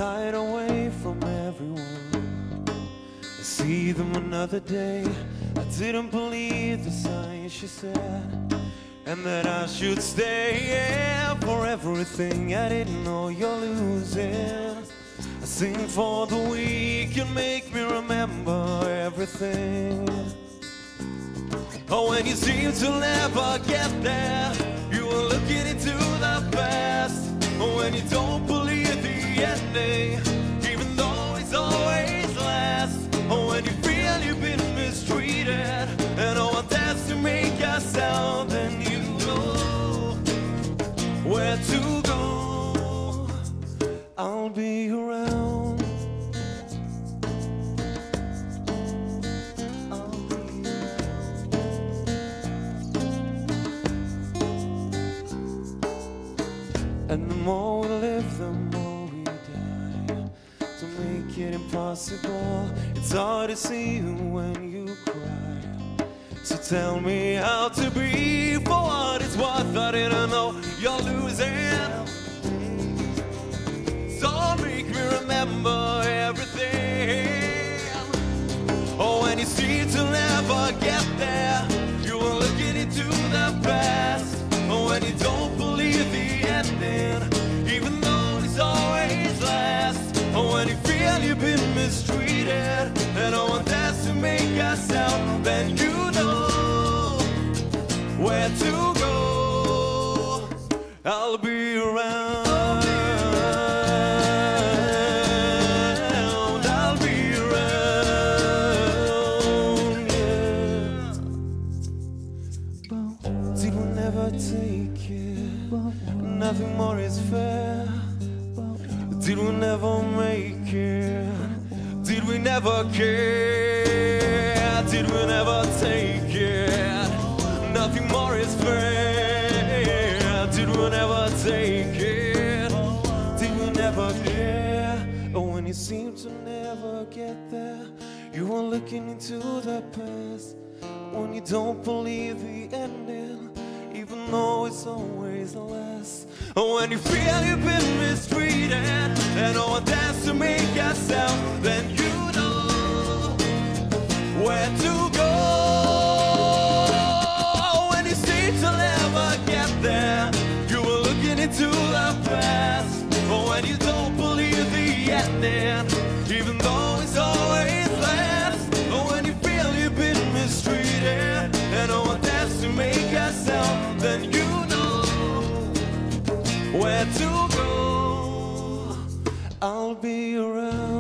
hide away from everyone. I see them another day. I didn't believe the signs she said, and that I should stay, yeah, for everything I didn't know you're losing. I sing for the weak, you make me remember everything. Oh, when you seem to never get there, you are looking into the past. Oh, when you don't believe the ending, even though it's always last. Oh, when you feel you've been mistreated, and no one dares to make a sound, then you know where to go. I'll be around. I'll be around. And the more we live, the more we die. To make it impossible, it's hard to see you when you cry. So tell me how to be, for what it's worth. I didn't know you're losing. So make me remember everything. Oh, when you seem to never get there, you are looking into the past. Oh, when you don't believe the ending, even though it's always last. Oh, when you feel you've been mistreated, and no one dares to make a sound, then you know where to go. I'll be around. I'll be around, yeah. Did we never take it? Nothing more is fair. Did we never make it? Did we never care? Did we never take it? Nothing more is fair. Did we never take it? Did we never care? Oh, when you seem to never get there, you are looking into the past. When you don't believe the ending, even though it's always the last. When you feel you've been mistreated, and no one dares to make a sound, then you know where to go. When you seem to never get there, you are looking into the past. When you don't believe the ending, even though it's always last. When you feel you've been mistreated, and no one dares to make a sound, then you know where to go. I'll be around.